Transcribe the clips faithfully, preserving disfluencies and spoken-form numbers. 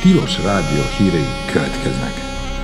Tilos Rádió hírei következnek.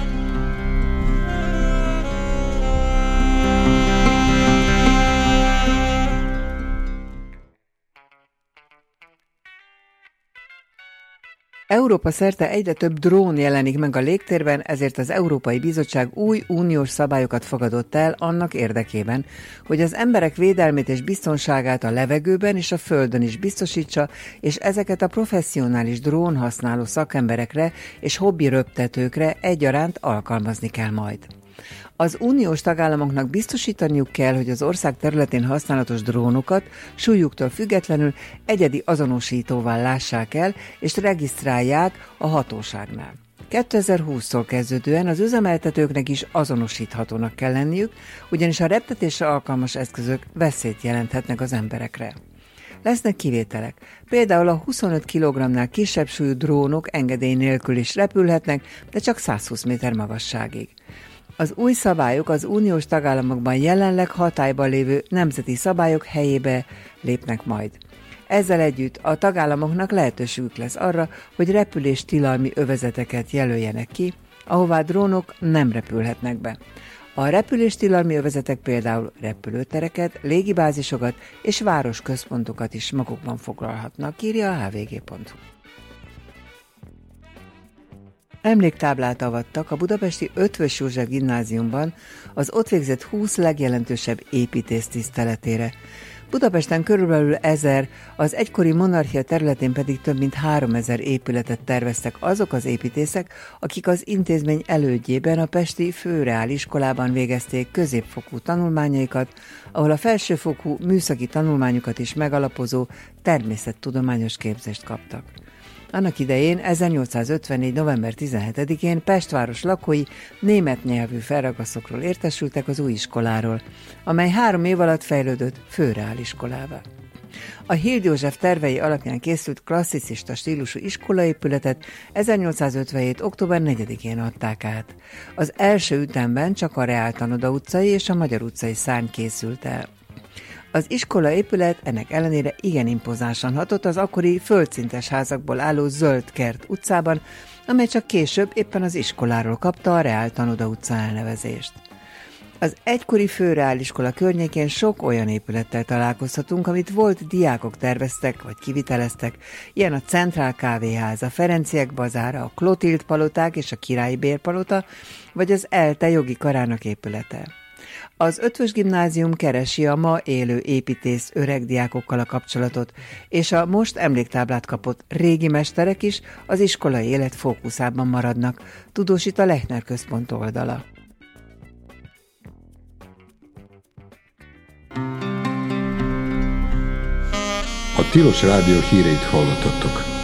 Európa szerte egyre több drón jelenik meg a légtérben, ezért az Európai Bizottság új uniós szabályokat fogadott el annak érdekében, hogy az emberek védelmét és biztonságát a levegőben és a földön is biztosítsa, és ezeket a professzionális drón használó szakemberekre és hobbi röptetőkre egyaránt alkalmazni kell majd. Az uniós tagállamoknak biztosítaniuk kell, hogy az ország területén használatos drónokat súlyuktól függetlenül egyedi azonosítóval lássák el és regisztrálják a hatóságnál. kétezer-húsztól kezdődően az üzemeltetőknek is azonosíthatónak kell lenniük, ugyanis a reptetésre alkalmas eszközök veszélyt jelenthetnek az emberekre. Lesznek kivételek. Például a huszonöt kilogrammnál kisebb súlyú drónok engedély nélkül is repülhetnek, de csak százhúsz méter magasságig. Az új szabályok az uniós tagállamokban jelenleg hatályban lévő nemzeti szabályok helyébe lépnek majd. Ezzel együtt a tagállamoknak lehetőségük lesz arra, hogy repüléstilalmi övezeteket jelöljenek ki, ahová drónok nem repülhetnek be. A repüléstilalmi övezetek például repülőtereket, légibázisokat és városközpontokat is magukban foglalhatnak, írja a há vé gé pont hú. Emléktáblát avattak a budapesti Eötvös József Gimnáziumban az ott végzett húsz legjelentősebb építész tiszteletére. Budapesten körülbelül ezer, az egykori monarchia területén pedig több mint háromezer épületet terveztek azok az építészek, akik az intézmény elődjében a pesti főreáliskolában végezték középfokú tanulmányaikat, ahol a felsőfokú műszaki tanulmányukat is megalapozó természettudományos képzést kaptak. Annak idején ezernyolcszázötvennégy. november tizenhetedikén Pest város lakói német nyelvű felragaszokról értesültek az új iskoláról, amely három év alatt fejlődött főreáliskolává. A Hild József tervei alapján készült klasszicista stílusú iskolaépületet ezernyolcszázötvenhét. október negyedikén adták át. Az első ütemben csak a Reál Tanoda utcai és a Magyar utcai szárny készült el. Az iskolaépület ennek ellenére igen impozánsan hatott az akkori földszintes házakból álló Zöld-kert utcában, amely csak később éppen az iskoláról kapta a Reál Tanoda utca elnevezést. Az egykori főreáliskola környékén sok olyan épülettel találkozhatunk, amit volt diákok terveztek vagy kiviteleztek, ilyen a Centrál kávéház, a Ferenciek bazára, a Klotild paloták és a Királyi Bérpalota, vagy az ELTE jogi karának épülete. Az Eötvös Gimnázium keresi a ma élő építész öregdiákokkal a kapcsolatot, és a most emléktáblát kapott régi mesterek is az iskolai élet fókuszában maradnak, tudósít a Lechner Központ oldala. A Tilos Rádió híreit hallottattok.